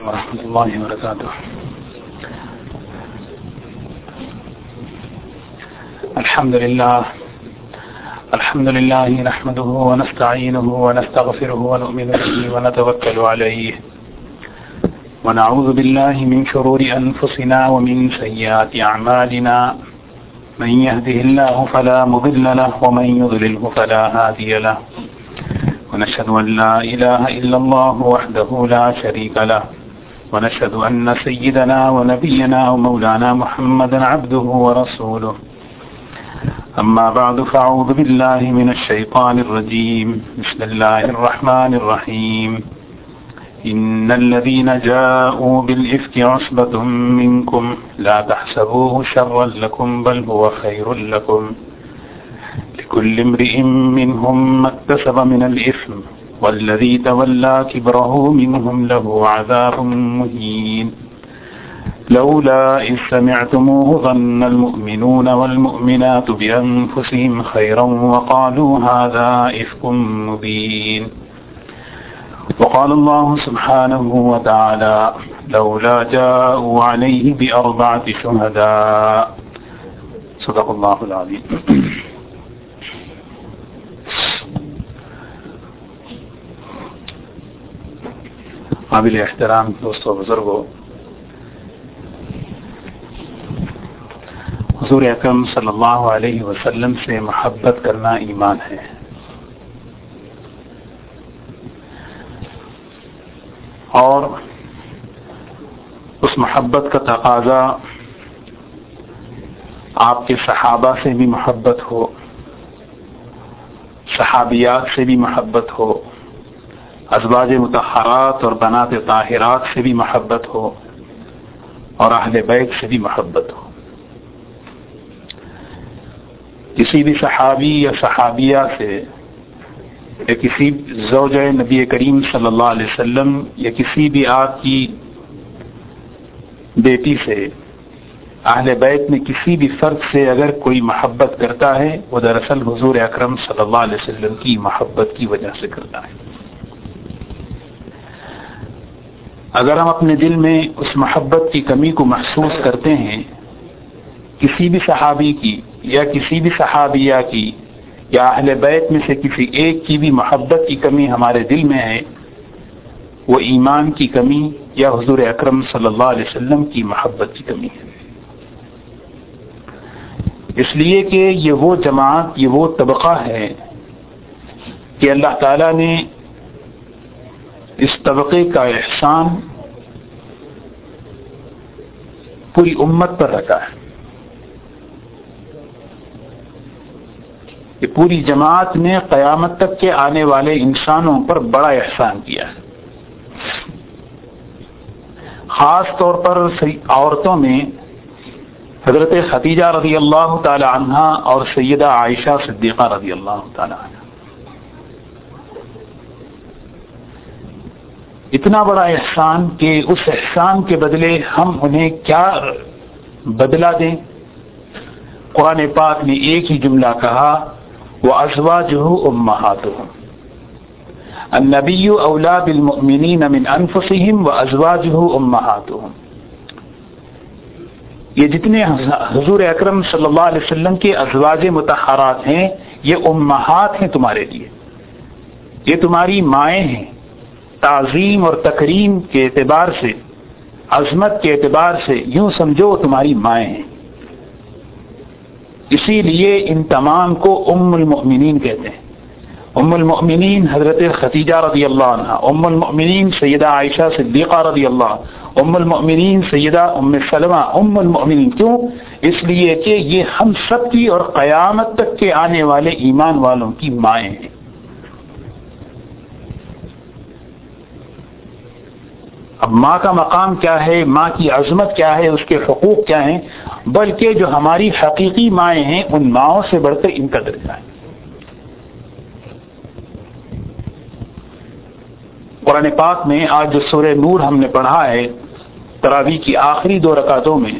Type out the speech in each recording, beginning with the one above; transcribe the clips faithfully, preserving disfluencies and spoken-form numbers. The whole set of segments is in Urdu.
ورحمۃ اللہ وبرکاتہ. الحمد للہ الحمد للہ نحمده ونستعینه ونستغفره ونؤمن به ونتوکل علیہ ونعوذ باللہ من شرور انفسنا ومن سیئات اعمالنا من يهده الله فلا مضل له ومن يضلله فلا هادي له ونشهد أن لا إله إلا الله وحده لا شريك له ونشهد أن سيدنا ونبينا ومولانا محمدا عبده ورسوله. أما بعد فأعوذ بالله من الشيطان الرجيم. بسم الله الرحمن الرحيم. إن الذين جاءوا بالإفك عصبة منكم لا تحسبوه شرا لكم بل هو خير لكم لكل امرئ منهم ما اكتسب من الإثم والذي تولى كبره منهم له عذاب مهين. لولا إذ سمعتموه ظن المؤمنون والمؤمنات بأنفسهم خيرا وقالوا هذا إفك مبين. وقال الله سبحانه وتعالى لولا جاءوا عليه بأربعة شهداء. صدق الله العظيم. قابل احترام دوستو بزرگو، حضور اکرم صلی اللہ علیہ وسلم سے محبت کرنا ایمان ہے. اور اس محبت کا تقاضا آپ کے صحابہ سے بھی محبت ہو، صحابیات سے بھی محبت ہو، ازواج مطہرات اور بنات طاہرات سے بھی محبت ہو، اور اہل بیت سے بھی محبت ہو. کسی بھی صحابی یا صحابیہ سے یا کسی زوجہ نبی کریم صلی اللہ علیہ وسلم یا کسی بھی آپ کی بیٹی سے، اہل بیت میں کسی بھی فرد سے اگر کوئی محبت کرتا ہے وہ دراصل حضور اکرم صلی اللہ علیہ وسلم کی محبت کی وجہ سے کرتا ہے. اگر ہم اپنے دل میں اس محبت کی کمی کو محسوس کرتے ہیں، کسی بھی صحابی کی یا کسی بھی صحابیہ کی یا اہل بیت میں سے کسی ایک کی بھی محبت کی کمی ہمارے دل میں ہے، وہ ایمان کی کمی یا حضور اکرم صلی اللہ علیہ وسلم کی محبت کی کمی ہے. اس لیے کہ یہ وہ جماعت، یہ وہ طبقہ ہے کہ اللہ تعالیٰ نے اس طبقے کا احسان پوری امت پر رکھا ہے. کہ پوری جماعت نے قیامت تک کے آنے والے انسانوں پر بڑا احسان کیا ہے. خاص طور پر عورتوں میں حضرت خدیجہ رضی اللہ تعالی عنہا اور سیدہ عائشہ صدیقہ رضی اللہ تعالی عنہ. اتنا بڑا احسان کہ اس احسان کے بدلے ہم انہیں کیا بدلہ دیں. قرآن پاک نے ایک ہی جملہ کہا، وَأَزْوَاجُهُ أُمَّهَاتُهُمْ. النبی اولا بالمؤمنین من انفسهم وازواجه امہاتهم. یہ جتنے حضور اکرم صلی اللہ علیہ وسلم کے ازواج مطہرات ہیں، یہ امہات ہیں تمہارے لیے، یہ تمہاری مائیں ہیں. تعظیم اور تکریم کے اعتبار سے، عظمت کے اعتبار سے یوں سمجھو تمہاری مائیں ہیں. اسی لیے ان تمام کو ام المؤمنین کہتے ہیں. ام المؤمنین حضرت خدیجہ رضی اللہ عنہ، ام المؤمنین سیدہ عائشہ صدیقہ رضی اللہ، ام المؤمنین سیدہ ام سلمہ ام المؤمنین. کیوں؟ اس لیے کہ یہ ہم سب کی اور قیامت تک کے آنے والے ایمان والوں کی مائیں ہیں. اب ماں کا مقام کیا ہے، ماں کی عظمت کیا ہے، اس کے حقوق کیا ہیں، بلکہ جو ہماری حقیقی مائیں ہیں ان ماؤں سے بڑھ کر ان کا درجہ ہے. قرآن پاک میں آج جو سورہ نور ہم نے پڑھا ہے تراویح کی آخری دو رکعتوں میں،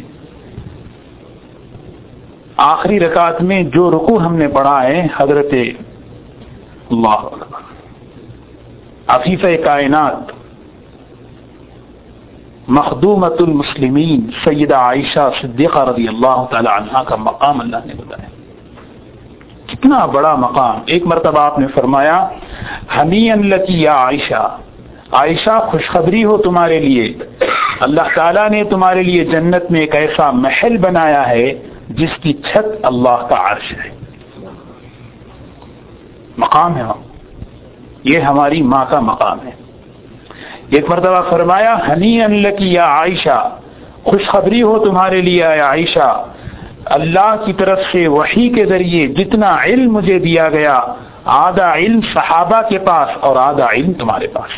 آخری رکعت میں جو رکوع ہم نے پڑھا ہے، حضرت اللہ اکبر عفیف کائنات مخدومۃ المسلمین سیدہ عائشہ صدیقہ رضی اللہ تعالی عنہا کا مقام اللہ نے بتایا. کتنا بڑا مقام. ایک مرتبہ آپ نے فرمایا ہنیئا لکی یا عائشہ، عائشہ خوشخبری ہو تمہارے لیے، اللہ تعالیٰ نے تمہارے لیے جنت میں ایک ایسا محل بنایا ہے جس کی چھت اللہ کا عرش ہے. مقام ہے، یہ ہماری ماں کا مقام ہے. ایک مرتبہ فرمایا ہنیئا لکی یا عائشہ، خوشخبری ہو تمہارے لیے اے عائشہ، اللہ کی طرف سے وحی کے ذریعے جتنا علم مجھے دیا گیا آدھا علم صحابہ کے پاس اور آدھا علم تمہارے پاس.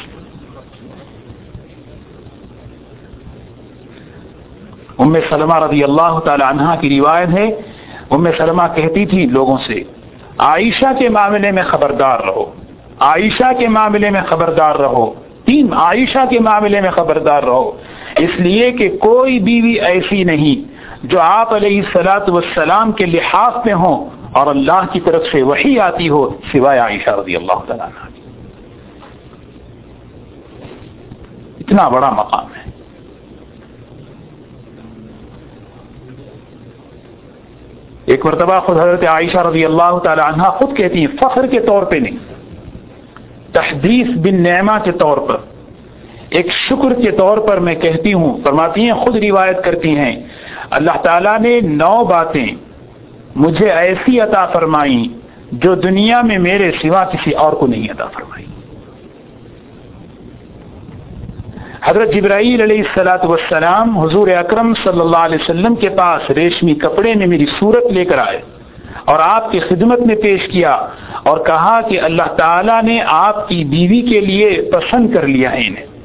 ام سلمہ رضی اللہ تعالی عنہا کی روایت ہے، ام سلمہ کہتی تھی لوگوں سے عائشہ کے معاملے میں خبردار رہو، عائشہ کے معاملے میں خبردار رہو، تین عائشہ کے معاملے میں خبردار رہو، اس لیے کہ کوئی بیوی ایسی نہیں جو آپ علیہ الصلوۃ والسلام کے لحاظ میں ہوں اور اللہ کی طرف سے وحی آتی ہو سوائے عائشہ رضی اللہ تعالیٰ عنہ. اتنا بڑا مقام ہے. ایک مرتبہ خود حضرت عائشہ رضی اللہ تعالی عنہ خود کہتی ہیں، فخر کے طور پہ نہیں، تحدیث بالنعمہ کے طور پر، ایک شکر کے طور پر میں کہتی ہوں. فرماتی ہیں، خود روایت کرتی ہیں، اللہ تعالیٰ نے نو باتیں مجھے ایسی عطا فرمائیں جو دنیا میں میرے سوا کسی اور کو نہیں عطا فرمائی. حضرت جبرائیل علیہ الصلوۃ والسلام حضور اکرم صلی اللہ علیہ وسلم کے پاس ریشمی کپڑے میں میری صورت لے کر آئے اور آپ کی خدمت میں پیش کیا اور کہا کہ اللہ تعالیٰ نے آپ کی بیوی کے لیے پسند کر لیا ہے انہیں.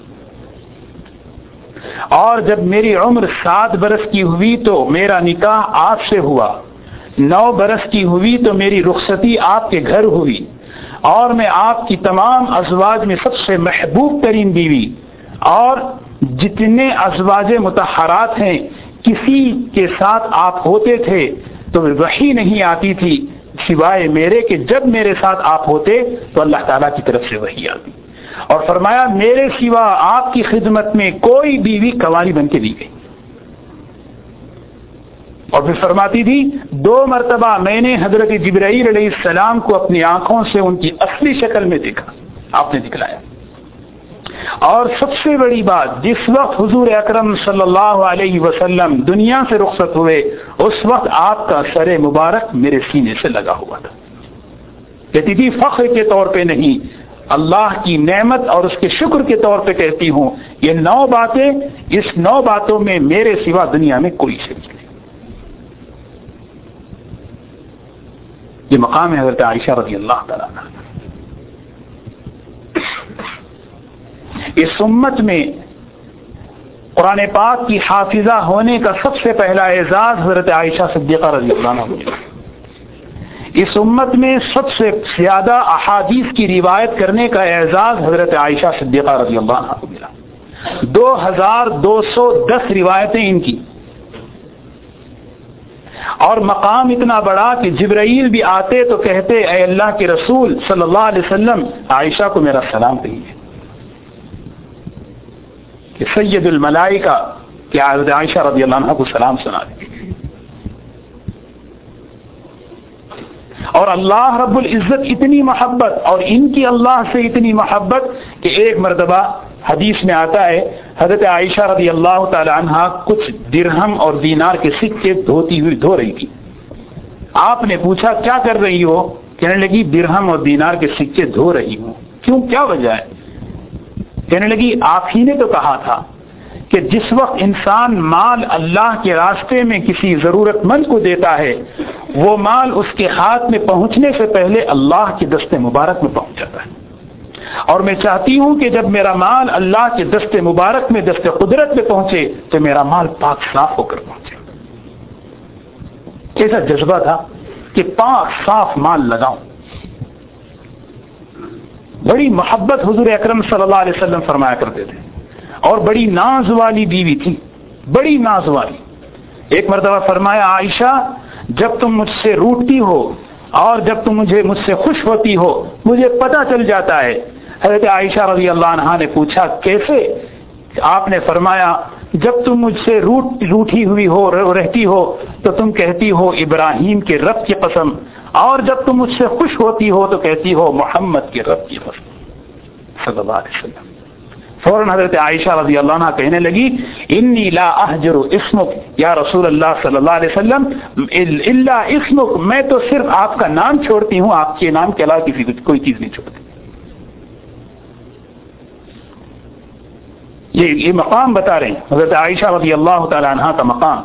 اور جب میری عمر سات برس کی ہوئی تو میرا نکاح آپ سے ہوا، نو برس کی ہوئی تو میری رخصتی آپ کے گھر ہوئی، اور میں آپ کی تمام ازواج میں سب سے محبوب ترین بیوی، اور جتنے ازواج مطہرات ہیں کسی کے ساتھ آپ ہوتے تھے تو وحی نہیں آتی تھی سوائے میرے کہ جب میرے ساتھ آپ ہوتے تو اللہ تعالیٰ کی طرف سے وحی آتی. اور فرمایا میرے سوا آپ کی خدمت میں کوئی بیوی کنواری بن کے دی گئی. اور پھر فرماتی تھی دو مرتبہ میں نے حضرت جبرائیل علیہ السلام کو اپنی آنکھوں سے ان کی اصلی شکل میں دیکھا، آپ نے دکھلایا. اور سب سے بڑی بات، جس وقت حضور اکرم صلی اللہ علیہ وسلم دنیا سے رخصت ہوئے اس وقت آپ کا سر مبارک میرے سینے سے لگا ہوا تھا. کہتی تھی فخر کے طور پہ نہیں، اللہ کی نعمت اور اس کے شکر کے طور پہ کہتی ہوں، یہ نو باتیں، اس نو باتوں میں میرے سوا دنیا میں کوئی شریک نہیں. یہ مقام ہے حضرت عائشہ رضی اللہ تعالیٰ عنہ. اس امت میں قرآن پاک کی حافظہ ہونے کا سب سے پہلا اعزاز حضرت عائشہ صدیقہ رضی اللہ عنہ کو. اس امت میں سب سے زیادہ احادیث کی روایت کرنے کا اعزاز حضرت عائشہ صدیقہ رضی اللہ عنہ کو ملا. دو ہزار دو سو دس روایتیں ان کی، اور مقام اتنا بڑا کہ جبرائیل بھی آتے تو کہتے اے اللہ کے رسول صلی اللہ علیہ وسلم عائشہ کو میرا سلام کہیے کہ سید الملائکہ کہ حضرت عائشہ رضی اللہ عنہ کو سلام سنا دیں. اور اللہ رب العزت اتنی محبت اور ان کی اللہ سے اتنی محبت کہ ایک مرتبہ حدیث میں آتا ہے حضرت عائشہ رضی اللہ تعالی عنہ کچھ درہم اور دینار کے سکے دھوتی ہوئی دھو رہی تھی. آپ نے پوچھا کیا کر رہی ہو؟ کہنے لگی درہم اور دینار کے سکے دھو رہی ہوں. کیوں، کیا وجہ ہے؟ کہنے لگی آپ ہی نے تو کہا تھا کہ جس وقت انسان مال اللہ کے راستے میں کسی ضرورت مند کو دیتا ہے وہ مال اس کے ہاتھ میں پہنچنے سے پہلے اللہ کے دست مبارک میں پہنچ جاتا ہے. اور میں چاہتی ہوں کہ جب میرا مال اللہ کے دست مبارک میں، دست قدرت میں پہنچے تو میرا مال پاک صاف ہو کر پہنچے. ایسا جذبہ تھا کہ پاک صاف مال لگاؤں. بڑی محبت حضور اکرم صلی اللہ علیہ وسلم فرمایا کرتے تھے، اور بڑی ناز والی بیوی تھی، بڑی ناز والی. ایک مرتبہ فرمایا عائشہ جب تم مجھ سے روٹتی ہو اور جب تم مجھے مجھ سے خوش ہوتی ہو مجھے پتہ چل جاتا ہے. حضرت عائشہ رضی اللہ عنہا نے پوچھا کیسے؟ آپ نے فرمایا جب تم مجھ سے روٹ روٹھی ہوئی ہو رہتی ہو تو تم کہتی ہو ابراہیم کے رب کی قسم، اور جب تم مجھ سے خوش ہوتی ہو تو کہتی ہو محمد کے رب کی قسم صلی اللہ علیہ وسلم۔ فوراً حضرت عائشہ رضی اللہ عنہ کہنے لگی انی لا احجر اسمک یا رسول اللہ صلی اللہ علیہ وسلم الا اسمک، میں تو صرف آپ کا نام چھوڑتی ہوں، آپ کے نام کے علاوہ کسی کوئی چیز نہیں چھوڑتی۔ یہ یہ مقام بتا رہے ہیں حضرت عائشہ رضی اللہ تعالی عنہ کا مقام،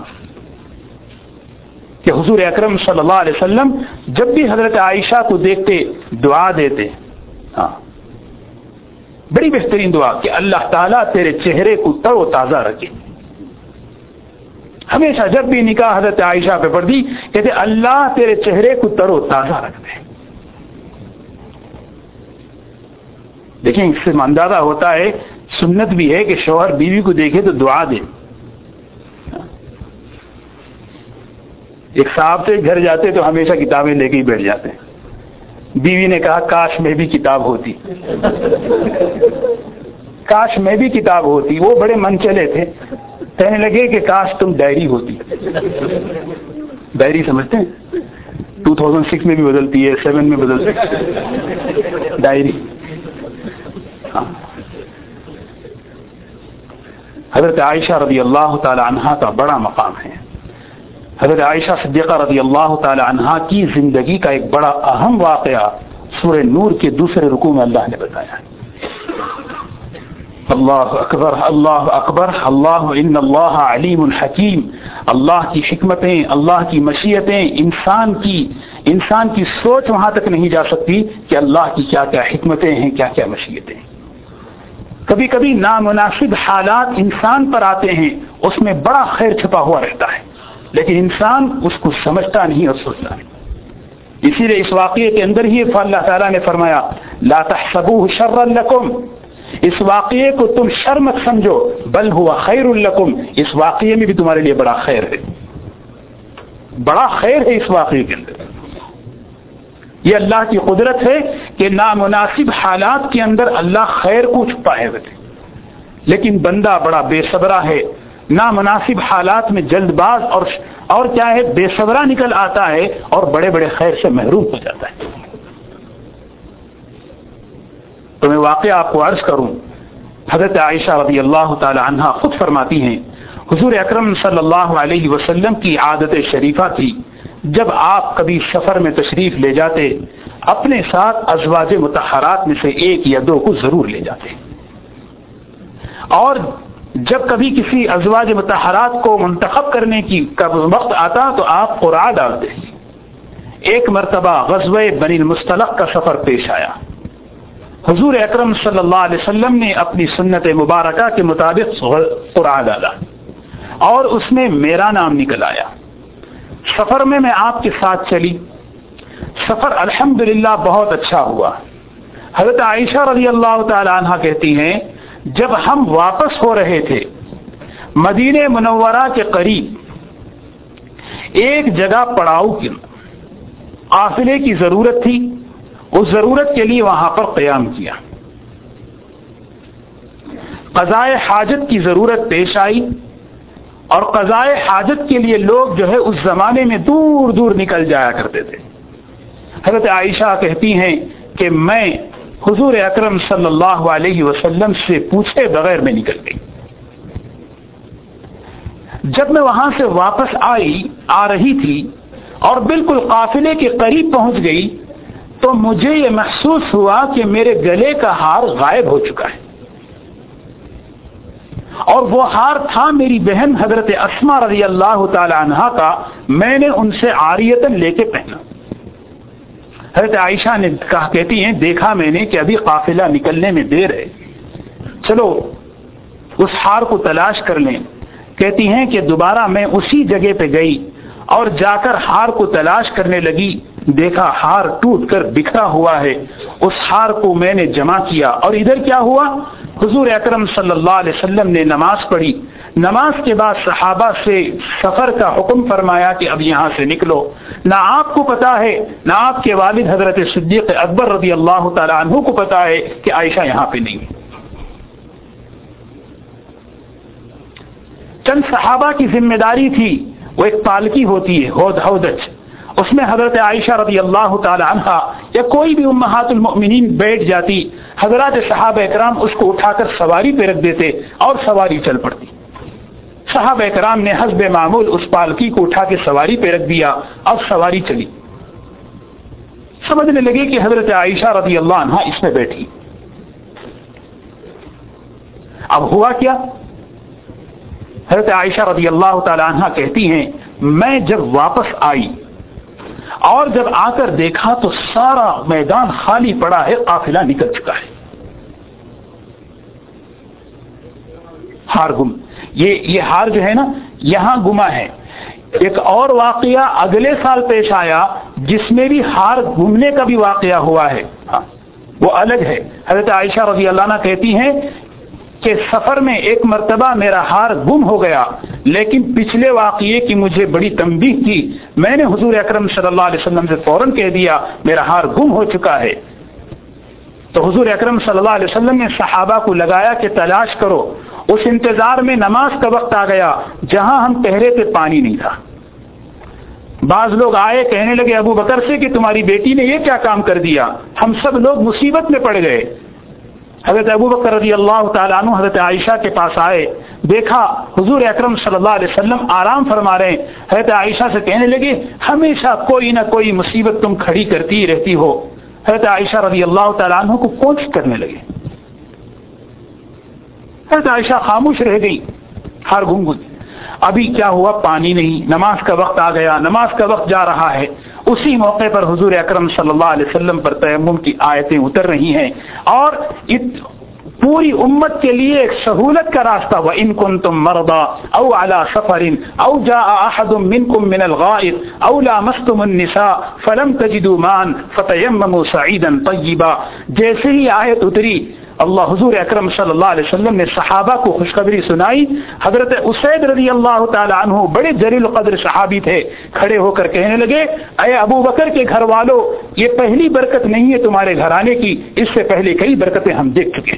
کہ حضور اکرم صلی اللہ علیہ وسلم جب بھی حضرت عائشہ کو دیکھتے دعا دیتے، ہاں بڑی بہترین دعا کہ اللہ تعالیٰ تیرے چہرے کو تر و تازہ رکھے۔ ہمیشہ جب بھی نکاح حضرت عائشہ پہ پڑتی کہتے اللہ تیرے چہرے کو تر و تازہ رکھ دے۔ دیکھیں اس سے اندازہ ہوتا ہے، سنت بھی ہے کہ شوہر بیوی کو دیکھے تو دعا دے۔ ایک صاحب سے گھر جاتے تو ہمیشہ کتابیں لے کے ہی بیٹھ جاتے ہیں۔ بیوی نے کہا کاش میں بھی کتاب ہوتی، کاش میں بھی کتاب ہوتی۔ وہ بڑے من چلے تھے، کہنے لگے کہ کاش تم ڈائری ہوتی۔ ڈائری سمجھتے ہیں؟ دو ہزار چھ میں بھی بدلتی ہے، سیون میں بدلتی ہے ڈائری۔ ہاں حضرت عائشہ رضی اللہ تعالی عنہا کا بڑا مقام ہے۔ حضرت عائشہ صدیقہ رضی اللہ تعالی عنہا کی زندگی کا ایک بڑا اہم واقعہ سورہ نور کے دوسرے رکوع میں اللہ نے بتایا۔ اللہ اکبر اللہ اکبر اللہ ان اللہ علیم حکیم۔ اللہ کی حکمتیں، اللہ کی مشیتیں انسان کی انسان کی سوچ وہاں تک نہیں جا سکتی کہ اللہ کی کیا کیا حکمتیں ہیں، کیا کیا مشیتیں۔ کبھی کبھی نامناسب حالات انسان پر آتے ہیں، اس میں بڑا خیر چھپا ہوا رہتا ہے، لیکن انسان اس کو سمجھتا نہیں اور سوچتا نہیں۔ اسی لیے اس واقعے کے اندر ہی اللہ تعالیٰ نے فرمایا لا تحسبوه شرا لکم، اس واقعے کو تم شر مت سمجھو، بل ہوا خیر لکم، اس واقعے میں بھی تمہارے لیے بڑا خیر ہے، بڑا خیر ہے اس واقعے کے اندر۔ یہ اللہ کی قدرت ہے کہ نامناسب حالات کے اندر اللہ خیر کو چھپائے ہوئے تھے، لیکن بندہ بڑا بے صبرہ ہے، نامناسب حالات میں جلد باز اور اور کیا ہے بے صبرہ نکل آتا ہے اور بڑے بڑے خیر سے محروم ہو جاتا ہے۔ تو میں واقعہ آپ کو عرض کروں، حضرت عائشہ رضی اللہ تعالی عنہا خود فرماتی ہیں حضور اکرم صلی اللہ علیہ وسلم کی عادت شریفہ تھی جب آپ کبھی سفر میں تشریف لے جاتے اپنے ساتھ ازواج مطہرات میں سے ایک یا دو کو ضرور لے جاتے، اور جب کبھی کسی ازواج مطہرات کو منتخب کرنے کی وقت آتا تو آپ قرعہ ڈالتے۔ ایک مرتبہ غزوہ بنی المصطلق کا سفر پیش آیا، حضور اکرم صلی اللہ علیہ وسلم نے اپنی سنت مبارکہ کے مطابق قرعہ ڈالا اور اس میں میرا نام نکل آیا۔ سفر میں میں آپ کے ساتھ چلی، سفر الحمدللہ بہت اچھا ہوا۔ حضرت عائشہ رضی اللہ تعالی عنہ کہتی ہیں جب ہم واپس ہو رہے تھے مدینہ منورہ کے قریب ایک جگہ پڑاؤ کی قافلے کی ضرورت تھی، اس ضرورت کے لیے وہاں پر قیام کیا۔ قضائے حاجت کی ضرورت پیش آئی اور قضائے حاجت کے لیے لوگ جو ہے اس زمانے میں دور دور نکل جایا کرتے تھے۔ حضرت عائشہ کہتی ہیں کہ میں حضور اکرم صلی اللہ علیہ وسلم سے پوچھے بغیر میں نکل گئی۔ جب میں وہاں سے واپس آئی آ رہی تھی اور بالکل قافلے کے قریب پہنچ گئی تو مجھے یہ محسوس ہوا کہ میرے گلے کا ہار غائب ہو چکا ہے، اور وہ ہار تھا میری بہن حضرت اسما رضی اللہ تعالی عنہا کا، میں نے ان سے عاریتاً لے کے پہنا۔ حضرت عائشہ نے کہا کہتی ہیں دیکھا میں نے کہ ابھی قافلہ نکلنے میں دیر ہے، چلو اس ہار کو تلاش کر لیں۔ کہتی ہیں کہ دوبارہ میں اسی جگہ پہ گئی اور جا کر ہار کو تلاش کرنے لگی، دیکھا ہار ٹوٹ کر بکھرا ہوا ہے۔ اس ہار کو میں نے جمع کیا اور ادھر کیا ہوا، حضور اکرم صلی اللہ علیہ وسلم نے نماز پڑھی، نماز کے بعد صحابہ سے سفر کا حکم فرمایا کہ اب یہاں سے نکلو۔ نہ آپ کو پتا ہے نہ آپ کے والد حضرت صدیق اکبر رضی اللہ تعالی عنہ کو پتا ہے کہ عائشہ یہاں پہ نہیں ہے۔ چند صحابہ کی ذمہ داری تھی، وہ ایک پالکی ہوتی ہے ہود ہودج، اس میں حضرت عائشہ رضی اللہ تعالی عنہا یا کوئی بھی امہات المؤمنین بیٹھ جاتی، حضرات صحابہ اکرام اس کو اٹھا کر سواری پہ رکھ دیتے اور سواری چل پڑتی۔ صحابہ اکرام نے حسب معمول اس پالکی کو اٹھا کے سواری پہ رکھ دیا اور سواری چلی۔ سمجھنے لگے کہ حضرت عائشہ رضی اللہ عنہا اس میں بیٹھی۔ اب ہوا کیا؟ حضرت عائشہ رضی اللہ تعالی عنہا کہتی ہیں میں جب واپس آئی اور جب آ کر دیکھا تو سارا میدان خالی پڑا ہے، قافلہ نکل چکا ہے، ہار گم۔ یہ یہ ہار جو ہے نا یہاں گما ہے۔ ایک اور واقعہ اگلے سال پیش آیا جس میں بھی ہار گمنے کا بھی واقعہ ہوا ہے، ہاں وہ الگ ہے۔ حضرت عائشہ رضی اللہ عنہ کہتی ہیں کہ سفر میں ایک مرتبہ میرا ہار گم ہو گیا، لیکن پچھلے واقعے کی مجھے بڑی تنبیہ تھی، میں نے حضور اکرم صلی اللہ علیہ وسلم سے فوراً کہہ دیا میرا ہار گم ہو چکا ہے۔ تو حضور اکرم صلی اللہ علیہ وسلم نے صحابہ کو لگایا کہ تلاش کرو۔ اس انتظار میں نماز کا وقت آ گیا، جہاں ہم ٹہرے تھے پانی نہیں تھا۔ بعض لوگ آئے کہنے لگے ابو بکر سے کہ تمہاری بیٹی نے یہ کیا کام کر دیا، ہم سب لوگ مصیبت میں پڑ گئے۔ حضرت ابو بکر رضی اللہ تعالیٰ عنہ حضرت عائشہ کے پاس آئے، دیکھا حضور اکرم صلی اللہ علیہ وسلم آرام فرما رہے ہیں۔ حضرت عائشہ سے کہنے لگے ہمیشہ کوئی نہ کوئی مصیبت تم کھڑی کرتی ہی رہتی ہو۔ حضرت عائشہ رضی اللہ تعالیٰ عنہ کو کوشش کرنے لگے، حضرت عائشہ خاموش رہ گئی، ہر گم گئی۔ ابھی کیا ہوا؟ پانی نہیں، نماز کا وقت آ گیا، نماز کا وقت جا رہا ہے۔ اسی موقع پر حضور اکرم صلی اللہ علیہ وسلم پر تیمم کی آیتیں اتر رہی ہیں اور پوری امت کے لیے ایک سہولت کا راستہ، وَإِن كُنتُم مَرْضَىٰ أَوْ عَلَىٰ سَفَرٍ أَوْ جَاءَ أَحَدٌ مِّنكُم مِّنَ الْغَائِطِ أَوْ لَامَسْتُمُ النِّسَاءَ فَلَمْ تَجِدُوا مَاءً فَتَيَمَّمُوا صَعِيدًا طَيِّبًا، جیسے ہی آیت اتری اللہ حضور اکرم صلی اللہ علیہ وسلم نے صحابہ کو خوشخبری سنائی۔ حضرت اسید رضی اللہ تعالی عنہ بڑے جلیل القدر صحابی تھے، کھڑے ہو کر کہنے لگے اے ابو بکر کے گھر والوں، یہ پہلی برکت نہیں ہے تمہارے گھرانے کی، اس سے پہلے کئی برکتیں ہم دیکھ چکے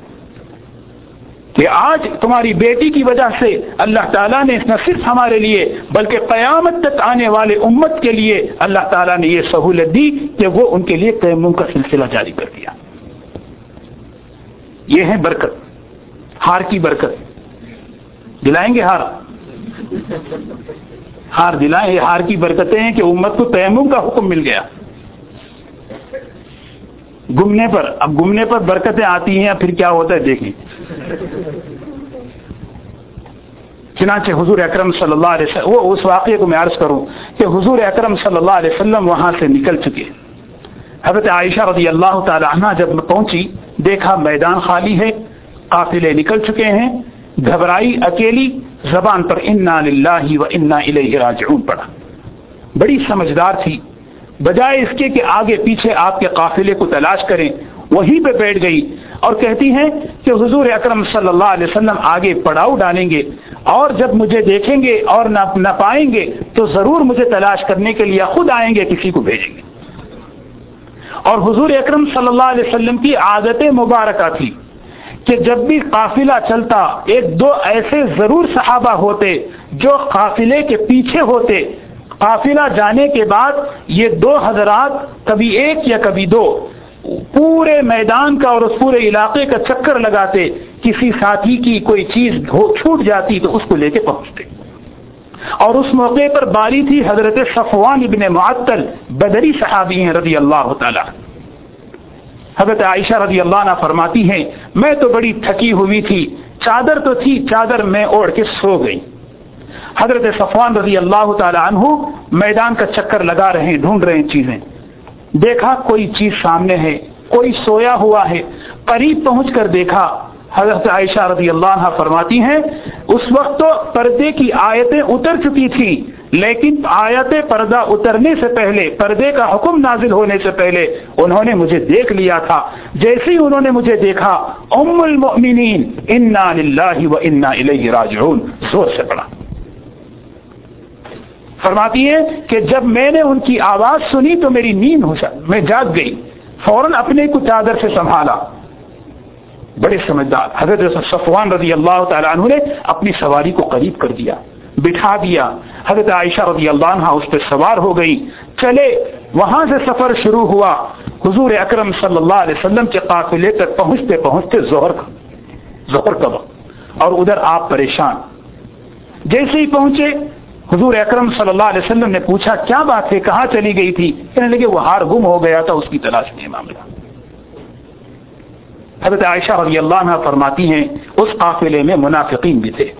کہ آج تمہاری بیٹی کی وجہ سے اللہ تعالیٰ نے نہ صرف ہمارے لیے بلکہ قیامت تک آنے والے امت کے لیے اللہ تعالیٰ نے یہ سہولت دی کہ وہ ان کے لیے تیمم کا سلسلہ جاری کر دیا۔ یہ ہے برکت، ہار کی برکت۔ دلائیں گے ہار؟ ہار دلائیں۔ یہ ہار کی برکتیں ہیں کہ امت کو تیمم کا حکم مل گیا گمنے پر۔ اب گمنے پر برکتیں آتی ہیں، پھر کیا ہوتا ہے دیکھیں۔ چنانچہ حضور اکرم صلی اللہ علیہ وسلم، وہ اس واقعے کو میں عرض کروں کہ حضور اکرم صلی اللہ علیہ وسلم وہاں سے نکل چکے۔ حضرت عائشہ رضی اللہ تعالی عنہ جب پہنچی، دیکھا میدان خالی ہے، قافلے نکل چکے ہیں، گھبرائی، اکیلی، زبان پر انا للہ و انا الیہ راجعون پڑا۔ بڑی سمجھدار تھی، بجائے اس کے کہ آگے پیچھے آپ کے قافلے کو تلاش کریں، وہیں پہ بیٹھ گئی اور کہتی ہیں کہ حضور اکرم صلی اللہ علیہ وسلم آگے پڑاؤ ڈالیں گے اور جب مجھے دیکھیں گے اور نہ نہ پائیں گے تو ضرور مجھے تلاش کرنے کے لیے خود آئیں گے، کسی کو بھیجیں گے۔ اور حضور اکرم صلی اللہ علیہ وسلم کی عادت مبارکہ تھی کہ جب بھی قافلہ چلتا ایک دو ایسے ضرور صحابہ ہوتے جو قافلے کے پیچھے ہوتے۔ قافلہ جانے کے بعد یہ دو حضرات کبھی ایک یا کبھی دو پورے میدان کا اور اس پورے علاقے کا چکر لگاتے، کسی ساتھی کی کوئی چیز چھوٹ جاتی تو اس کو لے کے پہنچتے۔ اور اس موقع پر باری تھی حضرت صفوان ابن معطل، بدری صحابی ہیں رضی اللہ تعالی۔ حضرت عائشہ رضی اللہ عنہ فرماتی ہیں میں تو بڑی تھکی ہوئی تھی، چادر تو تھی، چادر میں اوڑھ کے سو گئی۔ حضرت صفوان رضی اللہ تعالی عنہ میدان کا چکر لگا رہے ہیں، ڈھونڈ رہے ہیں چیزیں، دیکھا کوئی چیز سامنے ہے، کوئی سویا ہوا ہے، قریب پہنچ کر دیکھا۔ حضرت عائشہ رضی اللہ عنہ فرماتی ہیں اس وقت تو پردے کی آیتیں اتر چکی تھی، لیکن آیت پردہ اترنے سے پہلے، پردے کا حکم نازل ہونے سے پہلے انہوں نے مجھے دیکھ لیا تھا۔ جیسے ہی انہوں نے مجھے دیکھا ام المؤمنین انا للہ و انا الیہ راجعون زور سے پڑا۔ فرماتی ہے کہ جب میں نے ان کی آواز سنی تو میری نیند ہو جا میں جاگ گئی، فوراً اپنے کو چادر سے سنبھالا، بڑے سمجھدار حضرت صفوان رضی اللہ تعالیٰ عنہ نے اپنی سواری کو قریب کر دیا، بٹھا دیا، حضرت عائشہ رضی اللہ عنہ اس پہ سوار ہو گئی، چلے، وہاں سے سفر شروع ہوا، حضور اکرم صلی اللہ علیہ وسلم کے قافلے تک پہنچتے پہنچتے ظہر کا ظہر کا وقت، اور ادھر آپ پریشان۔ جیسے ہی پہنچے حضور اکرم صلی اللہ علیہ وسلم نے پوچھا کیا بات ہے، کہاں چلی گئی تھی؟ کہنے لگے وہ ہار گم ہو گیا تھا، اس کی تلاش میں معاملہ۔ حضرت عائشہ رضی اللہ عنہ فرماتی ہیں اس قافلے میں منافقین بھی تھے،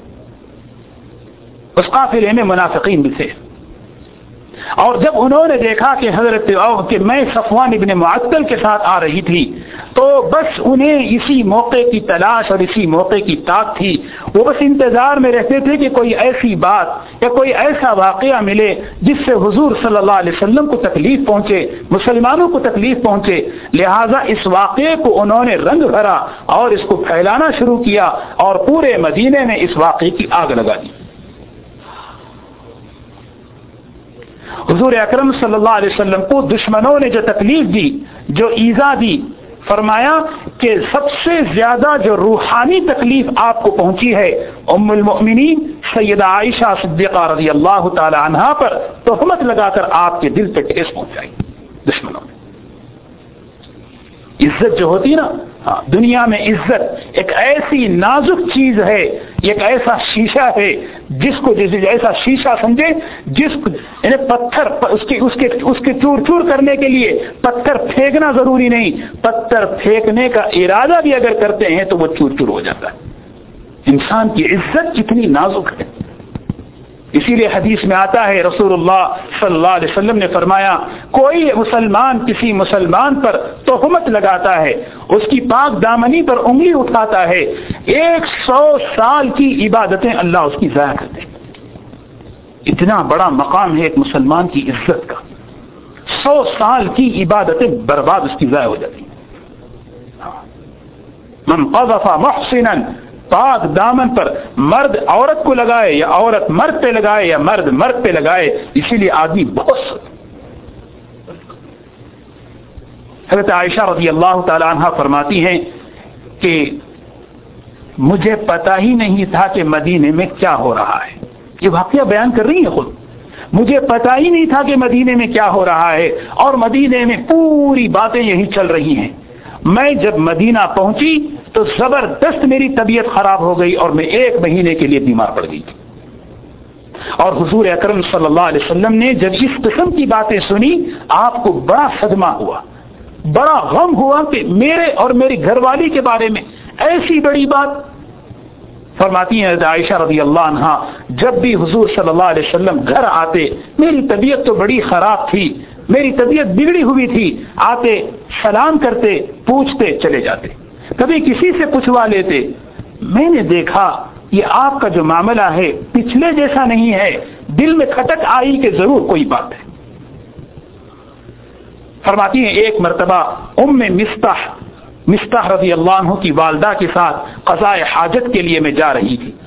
اس قافلے میں منافقین بھی تھے، اور جب انہوں نے دیکھا کہ حضرت کہ میں صفوان ابن معطل کے ساتھ آ رہی تھی تو بس انہیں اسی موقع کی تلاش اور اسی موقع کی طاق تھی، وہ بس انتظار میں رہتے تھے کہ کوئی ایسی بات یا کوئی ایسا واقعہ ملے جس سے حضور صلی اللہ علیہ وسلم کو تکلیف پہنچے، مسلمانوں کو تکلیف پہنچے، لہذا اس واقعے کو انہوں نے رنگ بھرا اور اس کو پھیلانا شروع کیا اور پورے مدینے میں اس واقعے کی آگ لگا دی۔ حضور اکرم صلی اللہ علیہ وسلم کو دشمنوں نے جو تکلیف دی، جو ایذا دی، فرمایا کہ سب سے زیادہ جو روحانی تکلیف آپ کو پہنچی ہے ام المؤمنین سیدہ عائشہ صدیقہ رضی اللہ تعالی عنہا پر تہمت لگا کر آپ کے دل پہ ٹھیس پہنچائی دشمنوں نے۔ عزت جو ہوتی نا، ہاں دنیا میں عزت ایک ایسی نازک چیز ہے، ایک ایسا شیشہ ہے جس کو جیسے ایسا شیشہ سمجھے جس کو یعنی پتھر اس کے اس کے اس کے چور چور کرنے کے لیے پتھر پھینکنا ضروری نہیں، پتھر پھینکنے کا ارادہ بھی اگر کرتے ہیں تو وہ چور چور ہو جاتا ہے۔ انسان کی عزت کتنی نازک ہے، اسی لیے حدیث میں آتا ہے رسول اللہ صلی اللہ علیہ وسلم نے فرمایا کوئی مسلمان کسی مسلمان پر تہمت لگاتا ہے، اس کی پاک دامنی پر انگلی اٹھاتا ہے، ایک سو سال کی عبادتیں اللہ اس کی ضائع کرتے ہیں۔ اتنا بڑا مقام ہے ایک مسلمان کی عزت کا، سو سال کی عبادتیں برباد اس کی ضائع ہو جاتی ہیں۔ من قذف محسنا، پاک دامن پر مرد عورت کو لگائے یا عورت مرد پہ لگائے یا مرد مرد پہ لگائے، اسی لیے آدمی بہت حضرت عائشہ رضی اللہ تعالی عنہ فرماتی ہیں کہ مجھے پتا ہی نہیں تھا کہ مدینے میں کیا ہو رہا ہے، یہ واقعہ بیان کر رہی ہے خود، مجھے پتا ہی نہیں تھا کہ مدینے میں کیا ہو رہا ہے، اور مدینے میں پوری باتیں یہی چل رہی ہیں۔ میں جب مدینہ پہنچی تو زبردست میری طبیعت خراب ہو گئی اور میں ایک مہینے کے لیے بیمار پڑ گئی، اور حضور اکرم صلی اللہ علیہ وسلم نے جب اس قسم کی باتیں سنی آپ کو بڑا صدمہ ہوا، بڑا غم ہوا کہ میرے اور میری گھر والی کے بارے میں ایسی بڑی بات۔ فرماتی ہیں عائشہ رضی اللہ عنہا جب بھی حضور صلی اللہ علیہ وسلم گھر آتے میری طبیعت تو بڑی خراب تھی، میری طبیعت بگڑی ہوئی تھی، آتے سلام کرتے پوچھتے چلے جاتے، کبھی کسی سے پوچھوا لیتے، میں نے دیکھا یہ آپ کا جو معاملہ ہے پچھلے جیسا نہیں ہے، دل میں کھٹک آئی کہ ضرور کوئی بات ہے۔ فرماتی ہیں ایک مرتبہ ام مستح مستح رضی اللہ عنہ کی والدہ کے ساتھ قضاء حاجت کے لیے میں جا رہی تھی۔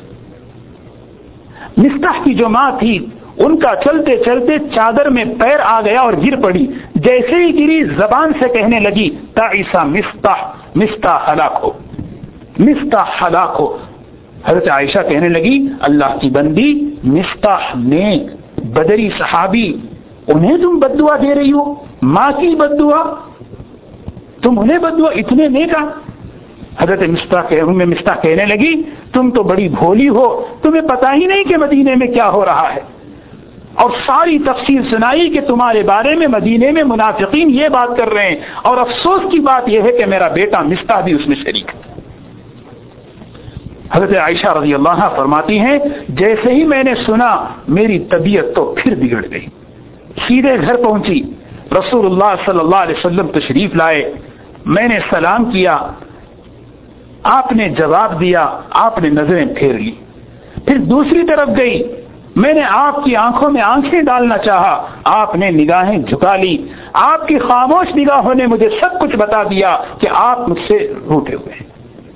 مستح کی جو ماں تھی ان کا چلتے چلتے چادر میں پیر آ گیا اور گر پڑی، جیسے ہی گری زبان سے کہنے لگی تعیسا مستح، مستح ہلاک ہو، مستح ہلاک ہو۔ حضرت عائشہ کہنے لگی اللہ کی بندی، مستح نیک بدری صحابی، انہیں تم بد دعا دے رہی ہو، ماں کی بد دعا، تم انہیں بد دعا، اتنے نیکا۔ حضرت مستح میں مستح کہنے لگی تم تو بڑی بھولی ہو، تمہیں پتہ ہی نہیں کہ مدینے میں کیا ہو رہا ہے، اور ساری تفصیل سنائی کہ تمہارے بارے میں مدینے میں منافقین یہ بات کر رہے ہیں، اور افسوس کی بات یہ ہے کہ میرا بیٹا مستح بھی اس میں شریک ہے۔ حضرت عائشہ رضی اللہ عنہا فرماتی ہیں جیسے ہی میں نے سنا میری طبیعت تو پھر بگڑ گئی، سیدھے گھر پہنچی، رسول اللہ صلی اللہ علیہ وسلم تشریف لائے، میں نے سلام کیا، آپ نے جواب دیا، آپ نے نظریں پھیر لی، پھر دوسری طرف گئی، میں نے آپ کی آنکھوں میں آنکھیں ڈالنا چاہا، آپ نے نگاہیں جھکا لی، آپ کی خاموش نگاہوں نے مجھے سب کچھ بتا دیا کہ آپ مجھ سے روٹے ہوئے ہیں۔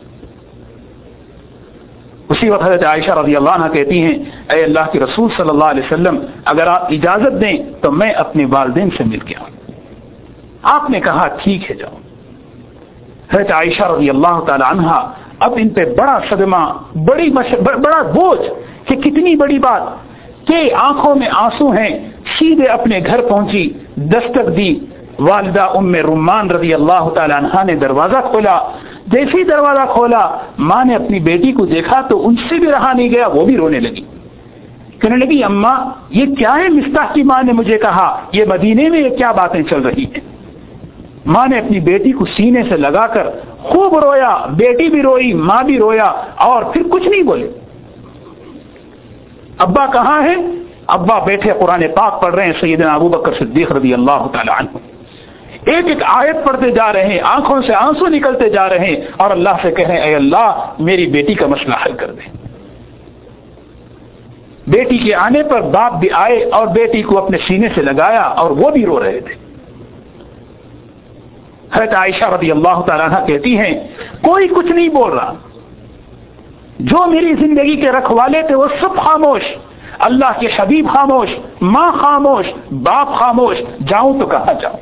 اسی وقت حضرت عائشہ رضی اللہ عنہ کہتی ہیں اے اللہ کے رسول صلی اللہ علیہ وسلم اگر آپ اجازت دیں تو میں اپنے والدین سے مل کے آؤں۔ آپ نے کہا ٹھیک ہے جاؤ۔ حضرت عائشہ رضی اللہ تعالی عنہا اب ان پہ بڑا صدمہ، بڑی مش... بڑا بوجھ کہ کتنی بڑی بات کہ آنکھوں میں آنسو ہیں، سیدھے اپنے گھر پہنچی، دستک دی، والدہ ام رمان رضی اللہ تعالی عنہا نے دروازہ کھولا۔ جیسے ہی دروازہ کھولا ماں نے اپنی بیٹی کو دیکھا تو ان سے بھی رہا نہیں گیا، وہ بھی رونے لگی، کہنے لگی اماں یہ کیا ہے؟ مصطح کی ماں نے مجھے کہا یہ مدینے میں یہ کیا باتیں چل رہی ہیں۔ ماں نے اپنی بیٹی کو سینے سے لگا کر خوب رویا، بیٹی بھی روئی، ماں بھی رویا، اور پھر کچھ نہیں بولے۔ ابا کہاں ہے؟ ابا بیٹھے قرآن پاک پڑھ رہے ہیں، سیدنا ابو بکر صدیق رضی اللہ تعالی عنہ ایک ایک آیت پڑھتے جا رہے ہیں، آنکھوں سے آنسو نکلتے جا رہے ہیں، اور اللہ سے کہہ رہے ہیں اے اللہ میری بیٹی کا مسئلہ حل کر دے۔ بیٹی کے آنے پر باپ بھی آئے اور بیٹی کو اپنے سینے سے لگایا، اور وہ بھی رو رہے تھے۔ حضرت عائشہ رضی اللہ تعالیٰ عنہ کہتی ہیں کوئی کچھ نہیں بول رہا، جو میری زندگی کے رکھوالے تھے وہ سب خاموش، اللہ کے حبیب خاموش، ماں خاموش، باپ خاموش، جاؤں تو کہاں جاؤں؟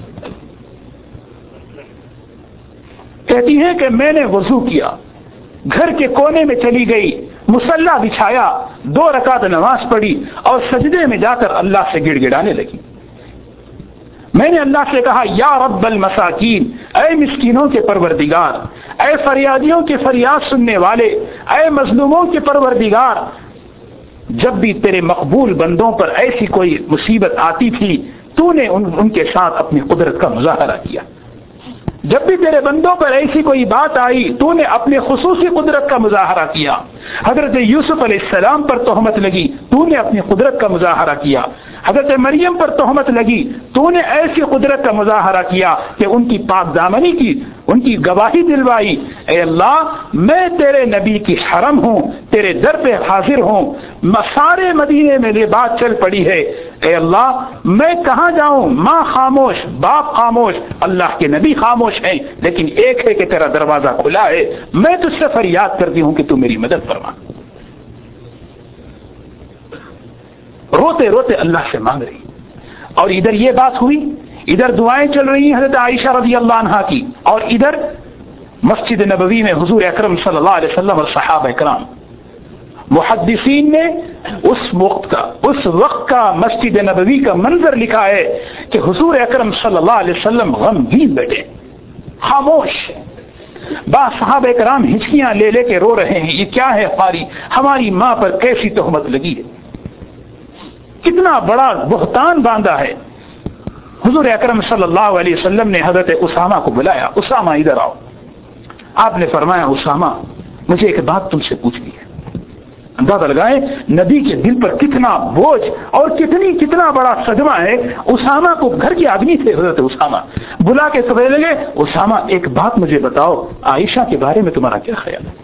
کہتی ہیں کہ میں نے وضو کیا، گھر کے کونے میں چلی گئی، مصلی بچھایا، دو رکعت نماز پڑھی اور سجدے میں جا کر اللہ سے گڑ گڑانے لگی۔ میں نے اللہ سے کہا یا رب المساکین، اے مسکینوں کے پروردگار، اے فریادیوں کے فریاد سننے والے، اے مظلوموں کے پروردگار، جب بھی تیرے مقبول بندوں پر ایسی کوئی مصیبت آتی تھی تو نے ان, ان کے ساتھ اپنی قدرت کا مظاہرہ کیا، جب بھی تیرے بندوں پر ایسی کوئی بات آئی تو نے اپنے خصوصی قدرت کا مظاہرہ کیا۔ حضرت یوسف علیہ السلام پر تہمت لگی تو نے اپنی قدرت کا مظاہرہ کیا، حضرت مریم پر تہمت لگی تو نے ایسی قدرت کا مظاہرہ کیا کہ ان کی پاک دامنی کی، ان کی گواہی دلوائی۔ اے اللہ میں تیرے نبی کی حرم ہوں، تیرے در پہ حاضر ہوں، سارے مدینے میں یہ بات چل پڑی ہے، اے اللہ میں کہاں جاؤں؟ ماں خاموش، باپ خاموش، اللہ کے نبی خاموش ہیں، لیکن ایک ہے کہ تیرا دروازہ کھلا ہے، میں تجھ سے فریاد کرتی ہوں کہ تو میری مدد فرما۔ روتے روتے اللہ سے مانگ رہی، اور ادھر یہ بات ہوئی، ادھر دعائیں چل رہی ہیں حضرت عائشہ رضی اللہ عنہا کی، اور ادھر مسجد نبوی میں حضور اکرم صلی اللہ علیہ وسلم اور صحابہ کرام۔ محدثین نے اس وقت کا اس وقت کا مسجد نبوی کا منظر لکھا ہے کہ حضور اکرم صلی اللہ علیہ وسلم غمگین بیٹھے، خاموش، با صحابہ کرام ہچکیاں لے لے کے رو رہے ہیں، یہ کیا ہے خاری، ہماری ماں پر کیسی تہمت لگی ہے، کتنا بڑا بہتان باندھا ہے۔ حضور اکرم صلی اللہ علیہ وسلم نے حضرت اسامہ کو بلایا، اسامہ ادھر آؤ۔ آپ نے فرمایا اسامہ مجھے ایک بات تم سے پوچھنی ہے۔ اندازہ لگائیں نبی کے دل پر کتنا بوجھ اور کتنی کتنا بڑا صدمہ ہے۔ اسامہ کو گھر کے آدمی تھے، حضرت اسامہ بلا کے سمجھ لگے اسامہ ایک بات مجھے بتاؤ، عائشہ کے بارے میں تمہارا کیا خیال ہے؟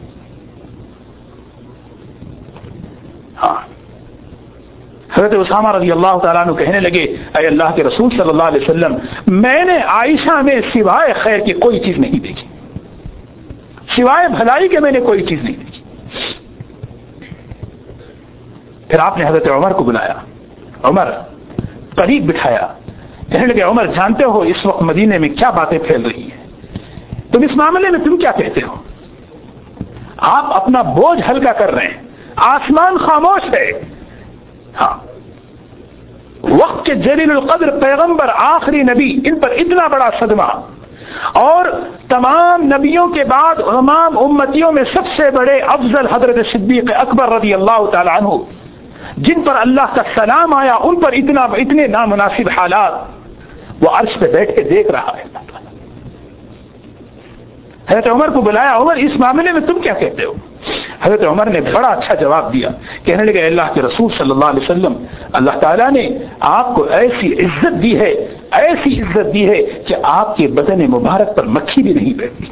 ہاں حضرت اسامہ رضی اللہ تعالیٰ عنہ کہنے لگے اے اللہ کے رسول صلی اللہ علیہ وسلم میں نے عائشہ میں سوائے خیر کی کوئی چیز نہیں دیکھی، سوائے بھلائی کے میں نے کوئی چیز نہیں دیکھی۔ پھر آپ نے حضرت عمر کو بلایا، عمر قریب بٹھایا، کہنے لگے عمر جانتے ہو اس وقت مدینے میں کیا باتیں پھیل رہی ہیں، تم اس معاملے میں تم کیا کہتے ہو؟ آپ اپنا بوجھ ہلکا کر رہے ہیں، آسمان خاموش ہے۔ ہاں وقت کے جلیل القدر پیغمبر آخری نبی، ان پر اتنا بڑا صدمہ، اور تمام نبیوں کے بعد تمام امتیوں میں سب سے بڑے افضل حضرت صدیق اکبر رضی اللہ تعالی عنہ، جن پر اللہ کا سلام آیا، ان پر اتنا اتنے نامناسب حالات، وہ عرش پہ بیٹھے دیکھ رہا ہے۔ حضرت عمر کو بلایا، عمر اس معاملے میں تم کیا کہتے ہو؟ حضرت عمر نے بڑا اچھا جواب دیا، کہنے لگے اللہ کے رسول صلی اللہ علیہ وسلم اللہ تعالیٰ نے آپ کو ایسی عزت دی ہے، ایسی عزت دی ہے کہ آپ کے بدن مبارک پر مکھی بھی نہیں بیٹھتی۔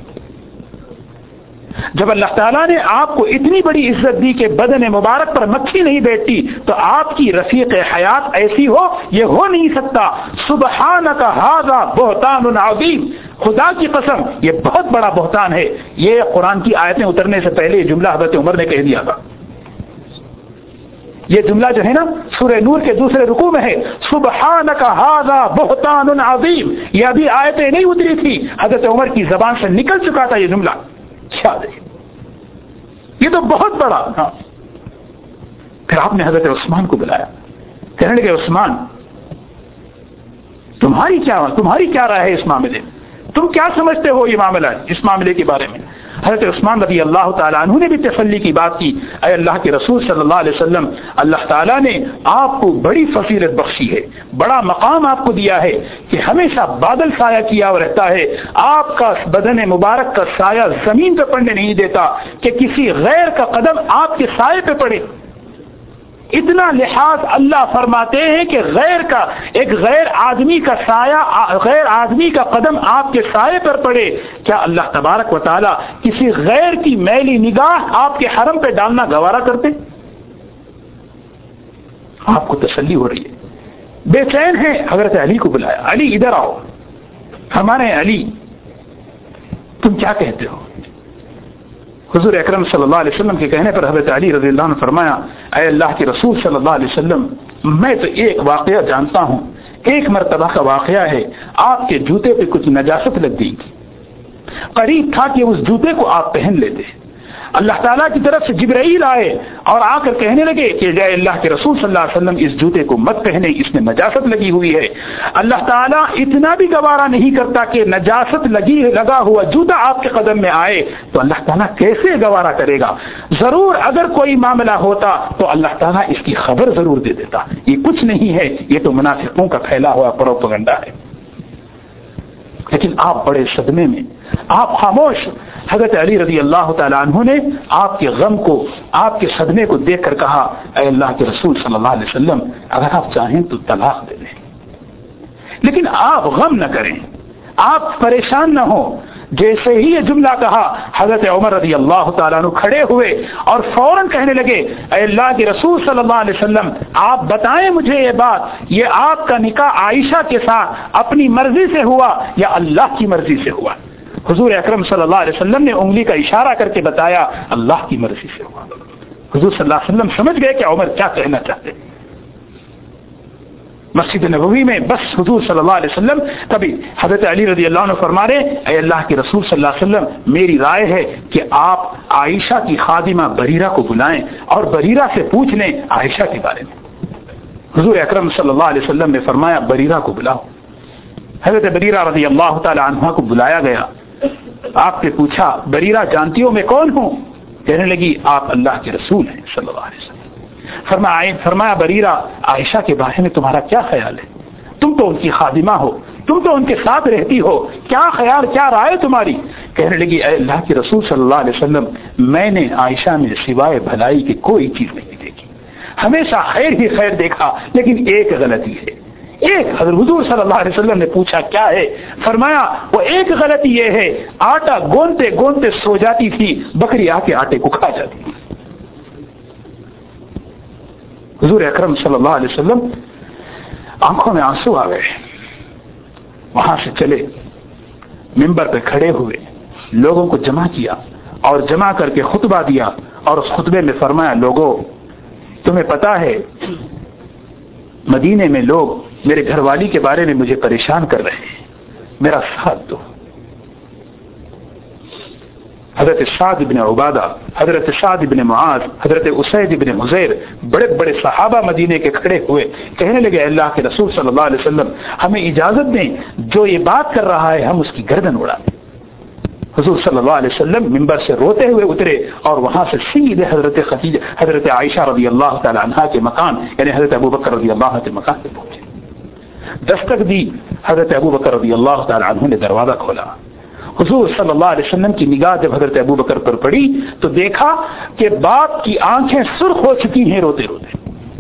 جب اللہ تعالیٰ نے آپ کو اتنی بڑی عزت دی کہ بدن مبارک پر مکھی نہیں بیٹھتی، تو آپ کی رفیق حیات ایسی ہو یہ ہو نہیں سکتا۔ سبحانک ھذا بہتان عظیم، خدا کی قسم یہ بہت بڑا بہتان ہے۔ یہ قرآن کی آیتیں اترنے سے پہلے یہ جملہ حضرت عمر نے کہہ دیا تھا۔ یہ جملہ جو ہے نا سورہ نور کے دوسرے رکوع میں ہے، سبحانک ھذا بہتان عظیم. یہ ابھی آیتیں نہیں اتری تھی، حضرت عمر کی زبان سے نکل چکا تھا یہ جملہ. کیا دیکھیں، یہ تو بہت بڑا. ہاں. پھر آپ نے حضرت عثمان کو بلایا، کہنے لگے عثمان تمہاری کیا تمہاری کیا رائے ہے اس معاملے میں، تم کیا سمجھتے ہو یہ معاملہ اس معاملے کے بارے میں. حضرت عثمان رضی اللہ تعالیٰ عنہ نے بھی تسلی کی بات کی، اے اللہ کے رسول صلی اللہ علیہ وسلم، اللہ تعالیٰ نے آپ کو بڑی فضیلت بخشی ہے، بڑا مقام آپ کو دیا ہے کہ ہمیشہ بادل سایہ کیا رہتا ہے، آپ کا بدن مبارک کا سایہ زمین پہ پڑنے نہیں دیتا کہ کسی غیر کا قدم آپ کے سائے پہ پڑے. اتنا لحاظ اللہ فرماتے ہیں کہ غیر کا ایک غیر آدمی کا سایہ غیر آدمی کا قدم آپ کے سائے پر پڑے. کیا اللہ تبارک و تعالی کسی غیر کی میلی نگاہ آپ کے حرم پہ ڈالنا گوارا کرتے؟ آپ کو تسلی ہو رہی ہے، بے چین ہے. حضرت علی کو بلایا، علی ادھر آؤ. ہمارے علی تم کیا کہتے ہو؟ حضور اکرم صلی اللہ علیہ وسلم کے کہنے پر حضرت علی رضی اللہ عنہ نے فرمایا، اے اللہ کے رسول صلی اللہ علیہ وسلم، میں تو ایک واقعہ جانتا ہوں، ایک مرتبہ کا واقعہ ہے. آپ کے جوتے پہ کچھ نجاست لگ گئی تھی، قریب تھا کہ اس جوتے کو آپ پہن لیتے. اللہ تعالیٰ کی طرف سے جبرائیل آئے اور آ کر کہنے لگے کہ اے اللہ کے رسول صلی اللہ علیہ وسلم اس جوتے کو مت پہنے، اس میں نجاست لگی ہوئی ہے. اللہ تعالیٰ اتنا بھی گوارا نہیں کرتا کہ نجاست لگی لگا ہوا جوتا آپ کے قدم میں آئے، تو اللہ تعالیٰ کیسے گوارا کرے گا؟ ضرور اگر کوئی معاملہ ہوتا تو اللہ تعالیٰ اس کی خبر ضرور دے دیتا. یہ کچھ نہیں ہے، یہ تو منافقوں کا پھیلا ہوا پروپیگنڈا ہے. لیکن آپ بڑے صدمے میں، آپ خاموش. حضرت علی رضی اللہ تعالیٰ عنہ نے آپ کے غم کو، آپ کے صدمے کو دیکھ کر کہا، اے اللہ کے رسول صلی اللہ علیہ وسلم، اگر آپ چاہیں تو طلاق دے دیں، لیکن آپ غم نہ کریں، آپ پریشان نہ ہوں. جیسے ہی یہ جملہ کہا، حضرت عمر رضی اللہ تعالیٰ عنہ کھڑے ہوئے اور فوراً کہنے لگے، اے اللہ کے رسول صلی اللہ علیہ وسلم، آپ بتائیں مجھے یہ بات، یہ آپ کا نکاح عائشہ کے ساتھ اپنی مرضی سے ہوا یا اللہ کی مرضی سے ہوا؟ حضور اکرم صلی اللہ علیہ وسلم نے انگلی کا اشارہ کر کے بتایا، اللہ کی مرضی سے ہوا. حضور صلی اللہ علیہ وسلم سمجھ گئے کہ عمر کیا کہنا چاہتے. مسجد نبوی میں بس حضور صلی اللہ علیہ وسلم کبھی حضرت علی رضی اللہ عنہ فرما رہے، اے اللہ کے رسول صلی اللہ علیہ وسلم، میری رائے ہے کہ آپ عائشہ کی خادمہ بریرہ کو بلائیں اور بریرہ سے پوچھ لیں عائشہ کے بارے میں. حضور اکرم صلی اللہ علیہ وسلم نے فرمایا، بریرہ کو بلاؤ. حضرت بریرہ رضی اللہ تعالی عنہ کو بلایا گیا. آپ نے پوچھا، بریرہ جانتی ہو میں کون ہوں؟ کہنے لگی، آپ اللہ کے رسول ہیں صلی اللہ علیہ وسلم. فرمایا فرمایا بریرہ، عائشہ کے بارے میں تمہارا کیا خیال ہے؟ تم تو ان کی خادمہ ہو، تم تو ان کے ساتھ رہتی ہو، کیا خیال، کیا رائے تمہاری؟ کہنے لگی، اے اللہ کے رسول صلی اللہ علیہ وسلم، میں نے عائشہ میں سوائے بھلائی کی کوئی چیز نہیں دیکھی، ہمیشہ خیر ہی خیر دیکھا، لیکن ایک غلطی ہے. ایک حضرت حضور صلی اللہ علیہ وسلم نے پوچھا کیا ہے؟ فرمایا وہ ایک غلطی یہ ہے، آٹا گونتے گونتے سو جاتی تھی، بکری آ کے آٹے کو کھا جاتی تھی. حضور اکرم صلی اللہ علیہ وسلم آنکھوں میں آنسو آ گئے، وہاں سے چلے، منبر پہ کھڑے ہوئے، لوگوں کو جمع کیا اور جمع کر کے خطبہ دیا، اور اس خطبے میں فرمایا، لوگوں تمہیں پتا ہے مدینے میں لوگ میرے گھر والی کے بارے میں مجھے پریشان کر رہے ہیں، میرا ساتھ دو. حضرت سعد بن عبادہ، حضرت سعد بن معاذ، حضرت اسید بن حضیر، بڑے بڑے صحابہ مدینے کے کھڑے ہوئے، کہنے لگے، اللہ کے رسول صلی اللہ علیہ وسلم، ہمیں اجازت دیں، جو یہ بات کر رہا ہے ہم اس کی گردن اڑا دیں. حضور صلی اللہ علیہ وسلم منبر سے روتے ہوئے اترے اور وہاں سے سیدھے حضرت خدیجہ حضرت عائشہ رضی اللہ تعالی عنہا کے مکان یعنی حضرت ابوبکر رضی اللہ عنہ کے مکان پہ پہنچے. دستک دی، حضرت ابوبکر رضی اللہ تعالی عنہ نے دروازہ کھولا. حضور صلی اللہ علیہ وسلم کی نگاہ جب حضرت ابوبکر پر پڑی تو دیکھا کہ باپ کی آنکھیں سرخ ہو چکی ہیں روتے روتے،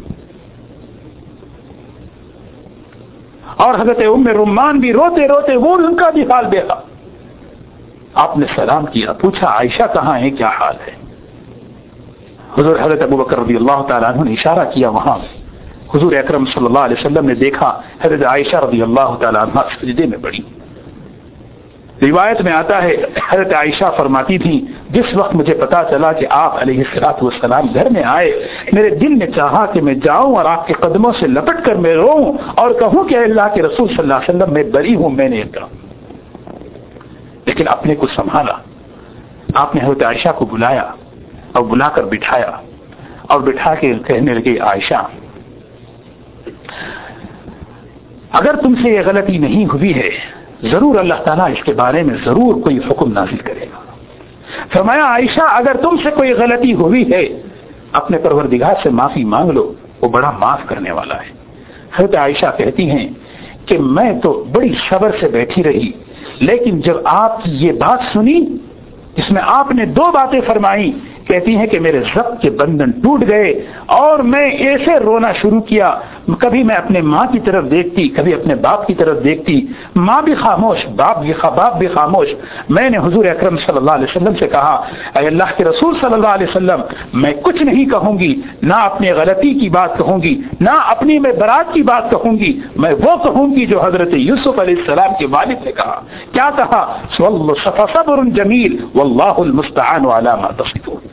اور حضرت ام رمان بھی روتے روتے، وہ ان کا بھی حال دیکھا. آپ نے سلام کیا، پوچھا عائشہ کہاں ہے، کیا حال ہے؟ حضور حضرت ابوبکر رضی اللہ تعالیٰ عنہ نے اشارہ کیا وہاں. حضور اکرم صلی اللہ علیہ وسلم نے دیکھا حضرت عائشہ رضی اللہ تعالیٰ عنہ سجدے میں پڑی. روایت میں آتا ہے حضرت عائشہ فرماتی تھی جس وقت مجھے پتا چلا کہ آپ علیہ الصلوۃ والسلام گھر میں آئے، میرے دل نے چاہا کہ میں جاؤں اور آپ کے قدموں سے لپٹ کر میں روؤں اور کہوں کہ اللہ کے رسول صلی اللہ علیہ وسلم میں بری ہوں، میں نے یہ کہا، لیکن اپنے کو سنبھالا۔ آپ نے حضرت عائشہ کو بلایا اور بلا کر بٹھایا اور بٹھا کے کہنے لگے عائشہ اگر تم سے یہ غلطی نہیں ہوئی ہے ضرور اللہ تعالیٰ اس کے بارے میں ضرور کوئی حکم نازل کرے گا۔ فرمایا عائشہ اگر تم سے کوئی غلطی ہوئی ہے اپنے پروردگار سے معافی مانگ لو، وہ بڑا معاف کرنے والا ہے۔ حضرت عائشہ کہتی ہیں کہ میں تو بڑی صبر سے بیٹھی رہی، لیکن جب آپ کی یہ بات سنی جس میں آپ نے دو باتیں فرمائی، کہتی ہیں کہ میرے ضبط کے بندھن ٹوٹ گئے اور میں ایسے رونا شروع کیا، کبھی میں اپنے ماں کی طرف دیکھتی، کبھی اپنے باپ کی طرف دیکھتی، ماں بھی خاموش، باپ بھی باپ بھی خاموش۔ میں نے حضور اکرم صلی اللہ علیہ وسلم سے کہا اے اللہ کے رسول صلی اللہ علیہ وسلم میں کچھ نہیں کہوں گی، نہ اپنی غلطی کی بات کہوں گی، نہ اپنی میں برات کی بات کہوں گی، میں وہ کہوں گی جو حضرت یوسف علیہ السلام کے والد نے کہا۔ کیا کہا؟ صبر جمیل واللہ المستعان علی ما تصفون۔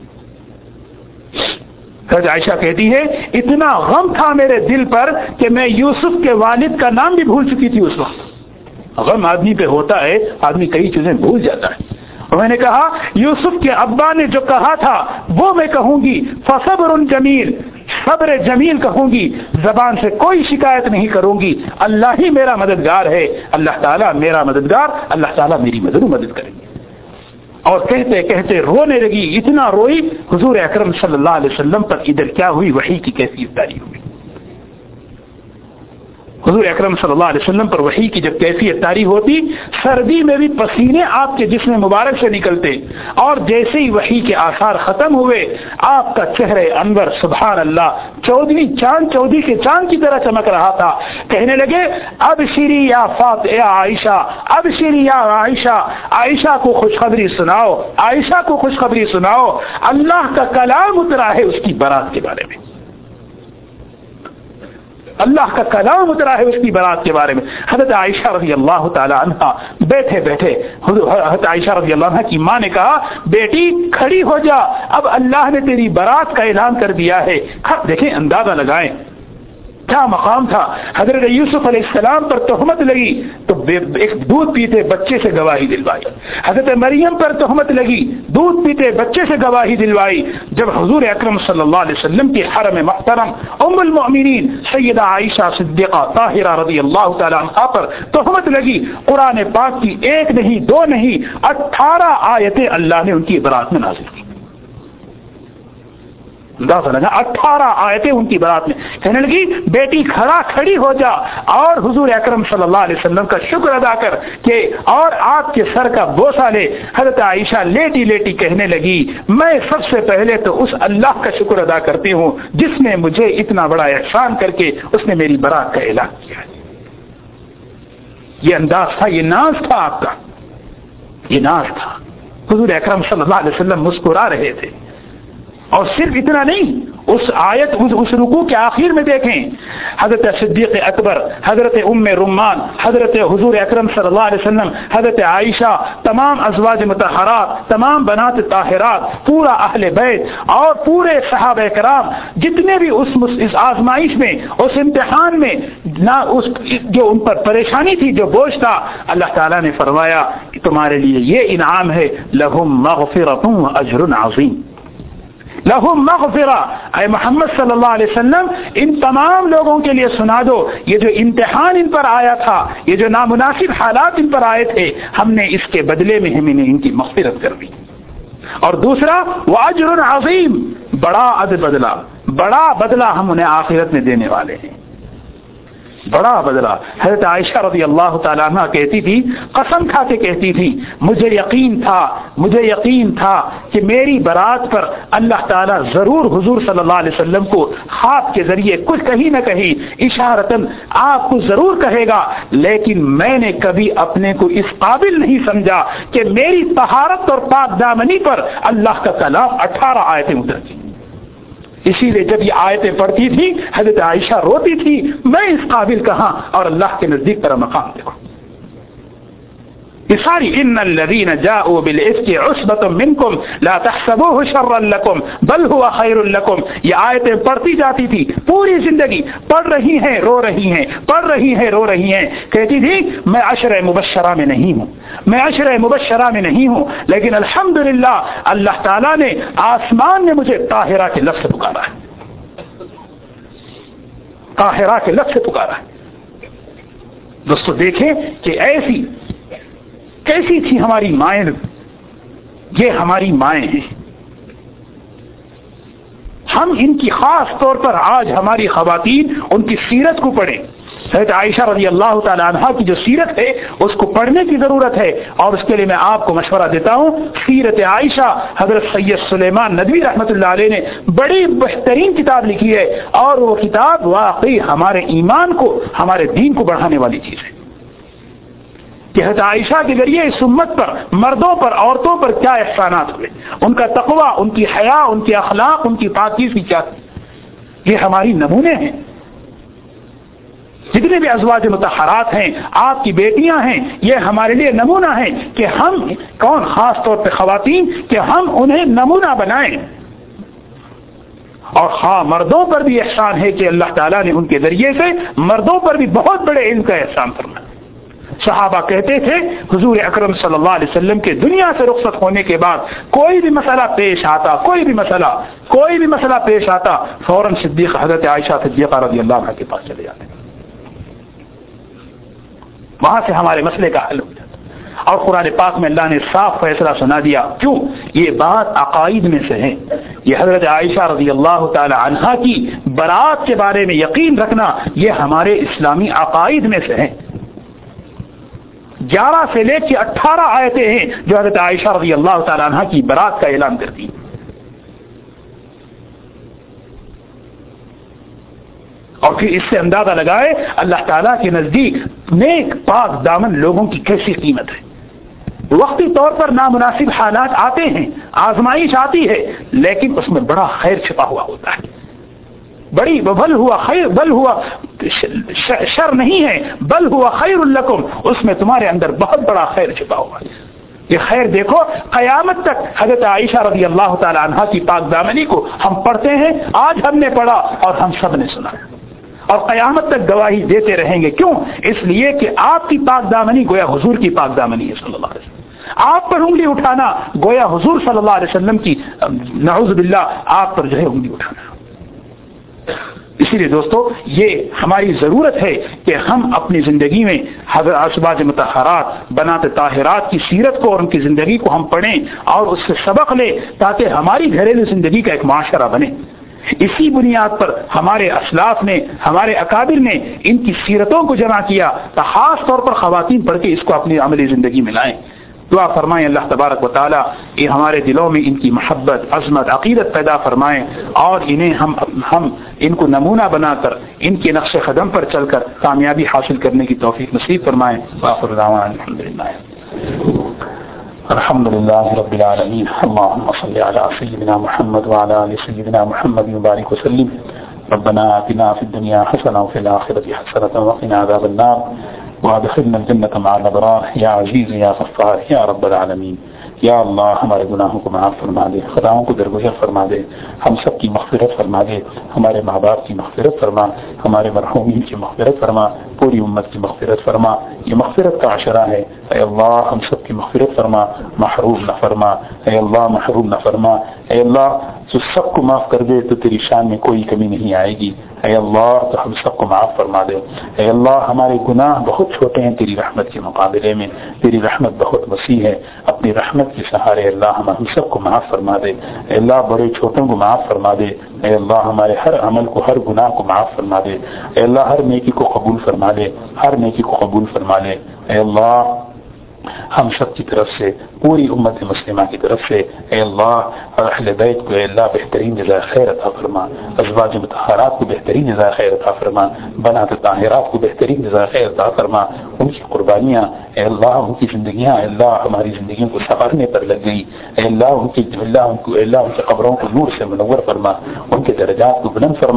حضرت عائشہ کہتی ہے اتنا غم تھا میرے دل پر کہ میں یوسف کے والد کا نام بھی بھول چکی تھی اس وقت۔ غم آدمی پہ ہوتا ہے، آدمی کئی چیزیں بھول جاتا ہے، اور میں نے کہا یوسف کے ابا نے جو کہا تھا وہ میں کہوں گی، فصبر جمیل، صبر جمیل کہوں گی، زبان سے کوئی شکایت نہیں کروں گی، اللہ ہی میرا مددگار ہے، اللہ تعالیٰ میرا مددگار، اللہ تعالیٰ میری مدد مدد کریں گے۔ اور کہتے کہتے رونے لگی، اتنا روئی حضور اکرم صلی اللہ علیہ وسلم پر ادھر کیا ہوئی، وحی کی کیفیت جاری ہوئی۔ حضور اکرم صلی اللہ علیہ وسلم پر وحی کی جب کیفیت طاری ہوتی، سردی میں بھی پسینے آپ کے جسم مبارک سے نکلتے، اور جیسے ہی وحی کے آثار ختم ہوئے آپ کا چہرے انور سبحان اللہ چودھویں چاند چودھری کے چاند کی طرح چمک رہا تھا۔ کہنے لگے اب شری یا فاط یا عائشہ، اب شری یا عائشہ، عائشہ کو خوشخبری سناؤ، عائشہ کو خوشخبری سناؤ، اللہ کا کلام اترا ہے اس کی برات کے بارے میں، اللہ کا کلام اترا ہے اس کی برات کے بارے میں۔ حضرت عائشہ رضی اللہ تعالی عنہا بیٹھے بیٹھے حضرت عائشہ رضی اللہ عنہا کی ماں نے کہا بیٹی کھڑی ہو جا، اب اللہ نے تیری برات کا اعلان کر دیا ہے۔ دیکھیں اندازہ لگائیں کیا مقام تھا۔ حضرت یوسف علیہ السلام پر تہمت لگی تو ایک دودھ پیتے بچے سے گواہی دلوائی، حضرت مریم پر تہمت لگی، دودھ پیتے بچے سے گواہی دلوائی۔ جب حضور اکرم صلی اللہ علیہ وسلم کی حرم محترم ام المؤمنین سیدہ عائشہ صدیقہ طاہرہ رضی اللہ تعالی عنہا پر تہمت لگی، قرآن پاک کی ایک نہیں دو نہیں اٹھارہ آیتیں اللہ نے ان کی برات میں نازل کی۔ اٹھارہ آیتیں ان کی برات میں۔ کہنے لگی بیٹی کھڑا کھڑی ہو جا اور حضور اکرم صلی اللہ علیہ وسلم کا شکر ادا کر کہ اور آپ کے سر کا بوسہ لے۔ حضرت عائشہ لیٹی لیٹی کہنے لگی میں سب سے پہلے تو اس اللہ کا شکر ادا کرتی ہوں جس نے مجھے اتنا بڑا احسان کر کے اس نے میری برات کا اعلان کیا۔ یہ انداز تھا، یہ ناز تھا آپ کا، یہ ناز تھا۔ حضور اکرم صلی اللہ علیہ وسلم مسکرا رہے تھے، اور صرف اتنا نہیں، اس آیت اس, اس رکوع کے آخر میں دیکھیں حضرت صدیق اکبر، حضرت ام رمان، حضرت حضور اکرم صلی اللہ علیہ وسلم، حضرت عائشہ، تمام ازواج مطہرات، تمام بنات طاہرات، پورا اہل بیت اور پورے صحابہ کرام جتنے بھی اس, اس آزمائش میں، اس امتحان میں نہ اس جو ان پر پریشانی تھی، جو بوجھ تھا، اللہ تعالیٰ نے فرمایا کہ تمہارے لیے یہ انعام ہے لہم مغفرۃ واجر عظیم، لہم مغفرہ۔ اے محمد صلی اللہ علیہ وسلم ان تمام لوگوں کے لیے سنا دو یہ جو امتحان ان پر آیا تھا، یہ جو نامناسب حالات ان پر آئے تھے، ہم نے اس کے بدلے میں ہم انہیں ان کی مغفرت کر دی۔ اور دوسرا واجر عظیم، بڑا بدلہ، بڑا بدلہ ہم انہیں آخرت میں دینے والے ہیں، بڑا بدلہ۔ حضرت عائشہ رضی اللہ تعالیٰ عنہ کہتی تھی، قسم کھا کے کہتی تھی مجھے یقین تھا مجھے یقین تھا کہ میری برات پر اللہ تعالیٰ ضرور حضور صلی اللہ علیہ وسلم کو خواب کے ذریعے کچھ کہیں نہ کہیں اشارتاً آپ کو ضرور کہے گا، لیکن میں نے کبھی اپنے کو اس قابل نہیں سمجھا کہ میری طہارت اور پاک دامنی پر اللہ کا کلام اٹھارہ آیتیں اترتی۔ اسی لیے جب یہ آیتیں پڑھتی تھی حضرت عائشہ روتی تھی میں اس قابل کہاں، اور اللہ کے نزدیک میرا مقام دیکھو۔ یہ ساری ان الذین جاءوا بالافک عصبۃ منکم لا تحسبوه شرا لکم بل هو خیر لکم. یہ آیتیں پڑھتی جاتی تھی پوری زندگی، پڑھ رہی ہیں رو رہی ہیں، پڑھ رہی ہیں رو رہی ہیں. کہتی تھی میں عشرہ مبشرہ میں نہیں ہوں، میں عشرہ مبشرہ میں نہیں ہوں، لیکن الحمدللہ اللہ تعالیٰ نے آسمان نے مجھے طاہرہ کے لفظ سے پکارا ہے، طاہرہ کے لفظ سے پکارا ہے. دوستو دیکھیں کہ ایسی کیسی تھی ہماری مائیں. یہ ہماری مائیں ہیں. ہم ان کی خاص طور پر آج ہماری خواتین ان کی سیرت کو پڑھیں. حضرت عائشہ رضی اللہ تعالی عنہا کی جو سیرت ہے اس کو پڑھنے کی ضرورت ہے، اور اس کے لیے میں آپ کو مشورہ دیتا ہوں سیرت عائشہ. حضرت سید سلیمان ندوی رحمۃ اللہ علیہ نے بڑی بہترین کتاب لکھی ہے، اور وہ کتاب واقعی ہمارے ایمان کو، ہمارے دین کو بڑھانے والی چیز ہے کہ حضرت عائشہ کے ذریعے اس امت پر، مردوں پر، عورتوں پر کیا احسانات ہوئے، ان کا تقوی، ان کی حیا، ان کے اخلاق، ان کی پاکیزگی کیا تھی. یہ ہماری نمونے ہیں. جتنے بھی ازواج مطہرات ہیں، آپ کی بیٹیاں ہیں، یہ ہمارے لیے نمونہ ہیں کہ ہم کون، خاص طور پہ خواتین، کہ ہم انہیں نمونہ بنائیں. اور ہاں مردوں پر بھی احسان ہے کہ اللہ تعالیٰ نے ان کے ذریعے سے مردوں پر بھی بہت بڑے علم کا احسان فرمایا. صحابہ کہتے تھے حضور اکرم صلی اللہ علیہ وسلم کے دنیا سے رخصت ہونے کے بعد کوئی بھی مسئلہ پیش آتا، کوئی بھی مسئلہ کوئی بھی مسئلہ پیش آتا فوراً صدیق حضرت عائشہ صدیقہ رضی اللہ عنہ کے پاس چلے جاتے، وہاں سے ہمارے مسئلے کا حل ہو جاتا. اور قرآن پاک میں اللہ نے صاف فیصلہ سنا دیا. کیوں؟ یہ بات عقائد میں سے ہے. یہ حضرت عائشہ رضی اللہ تعالی عنہا کی برات کے بارے میں یقین رکھنا یہ ہمارے اسلامی عقائد میں سے ہے. گیارہ سے لے کے اٹھارہ آیتیں ہیں جو حضرت عائشہ رضی اللہ تعالی عنہا کی برات کا اعلان کرتی ہیں. اور پھر اس سے اندازہ لگائے اللہ تعالیٰ کے نزدیک نیک پاک دامن لوگوں کی کیسی قیمت ہے. وقتی طور پر نامناسب حالات آتے ہیں، آزمائش آتی ہے، لیکن اس میں بڑا خیر چھپا ہوا ہوتا ہے. بڑی بل ہوا خیر، بل ہوا شر نہیں ہے، بل ہوا خیر لکم، اس میں تمہارے اندر بہت بڑا خیر چھپا ہوا ہے. یہ خیر دیکھو قیامت تک حضرت عائشہ رضی اللہ تعالی عنہا کی پاک دامنی کو ہم پڑھتے ہیں، آج ہم نے پڑھا اور ہم سب نے سنا، اور قیامت تک گواہی دیتے رہیں گے. کیوں؟ اس لیے کہ آپ کی پاک دامنی گویا حضور کی پاک دامنی ہے صلی اللہ علیہ وسلم. آپ پر انگلی اٹھانا گویا حضور صلی اللہ علیہ وسلم کی، نعوذ باللہ، آپ پر جو ہے انگلی اٹھانا. اسی لیے دوستو یہ ہماری ضرورت ہے کہ ہم اپنی زندگی میں حضرت ازواج مطہرات، بنات طاہرات کی سیرت کو اور ان کی زندگی کو ہم پڑھیں اور اس سے سبق لیں، تاکہ ہماری گھریلو زندگی کا ایک معاشرہ بنے. اسی بنیاد پر ہمارے اسلاف نے، ہمارے اکابر نے ان کی سیرتوں کو جمع کیا، تو خاص طور پر خواتین پڑھ کے اس کو اپنی عملی زندگی میں لائیں. دعا فرمائیں اللہ تبارک و تعالی یہ ہمارے دلوں میں ان کی محبت، عظمت، عقیدت پیدا فرمائیں، اور انہیں ہم ہم ان کو نمونہ بنا کر ان کے نقش قدم پر چل کر کامیابی حاصل کرنے کی توفیق نصیب فرمائیں. وآخر دعوانا الحمدللہ الحمد للہ رب العالمین. اللهم صل على سيدنا محمد وعلى آل سيدنا محمد وبارك وسلم. ربنا آتنا في الدنيا حسنة وفي الآخرة حسنة وقنا عذاب النار وادخلنا الجنة مع الأبرار يا عزيز يا غفار يا رب العالمين. یا اللہ ہمارے گناہوں کو معاف فرما دے، خطاؤں کو درگزر فرما دے، ہم سب کی مغفرت فرما دے، ہمارے ماں باپ کی مغفرت فرما، ہمارے مرحومین کی مغفرت فرما، پوری امت کی مغفرت فرما. یہ مغفرت کا عشرہ ہے. اے اللہ ہم سب کی مغفرت فرما، محروم نہ فرما. اے اللہ محروم نہ فرما. اے اللہ تو سب کو معاف کر دے تو تیری شان میں کوئی کمی نہیں آئے گی. اے اللہ تو ہم سب کو معاف فرما دے. اے اللہ ہمارے گناہ بہت چھوٹے ہیں تیری رحمت کے مقابلے میں، تیری رحمت بہت وسیع ہے. اپنی رحمت کے سہارے اللہ ہم ہم سب کو معاف فرما دے. اے اللہ بڑے چھوٹوں کو معاف فرما دے. اے اللہ ہمارے ہر عمل کو، ہر گناہ کو معاف فرما دے. اے اللہ ہر نیکی کو قبول فرما لے، ہر نیکی کو قبول فرما لے. اے اللہ ہم سب کی طرف سے، پوری امت مسلمہ کی طرف سے، اے اللہ اہل بیت کو اے اللہ بہترین جزائے خیر عطا فرما، ازواج مطہرات کو بہترین جزائے خیر عطا فرما، بنات طاہرات کو بہترین جزائے خیر عطا فرما. ان کی قربانیاں اے اللہ، ان کی زندگیاں اے اللہ ہماری زندگیوں کو سنوارنے پر لگ گئی. اے اللہ ان کی اللہ ان کو اے اللہ ان کے قبروں کو نور سے منور فرما، ان کے درجات کو بلند فرما.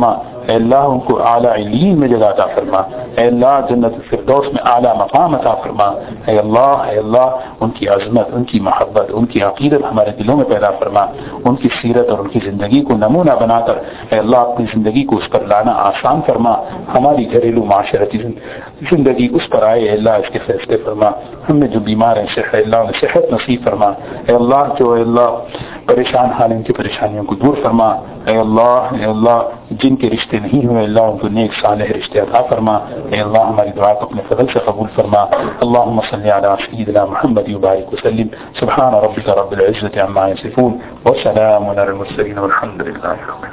اے اللہ ان کو اعلیٰ علین میں جگہ عطا فرما، اے اللہ جنت الفردوس میں اعلیٰ مقام عطا فرما، اے اللہ اے اللہ ان کی عظمت، ان کی محبت، ان کی عقیدت ہمارے دلوں میں پیدا فرما، ان کی سیرت اور ان کی زندگی کو نمونہ بنا کر اے اللہ اپنی زندگی کو اس پر لانا آسان فرما، ہماری گھریلو معاشرتی زندگی اس پر آئے اے اللہ اس کے فیصلے فرما، ہم میں جو بیمار ہیں صحت اللہ انہیں صحت نصیب فرما، اے اللہ جو اے اللہ پریشان حال ان کی پریشانیوں کو دور فرما، اے اللہ اے اللہ جن کے رشتے نہیں ہوئے اللہ ان کو نیک صالح رشتے عطا فرما، اے اللہ ہماری دعا کو اپنے فضل سے قبول فرما، اللهم صل على سيدنا محمد وبارك وسلم، سبحان ربك رب العزة عما يصفون وسلام على المرسلين والحمد لله رب العالمين.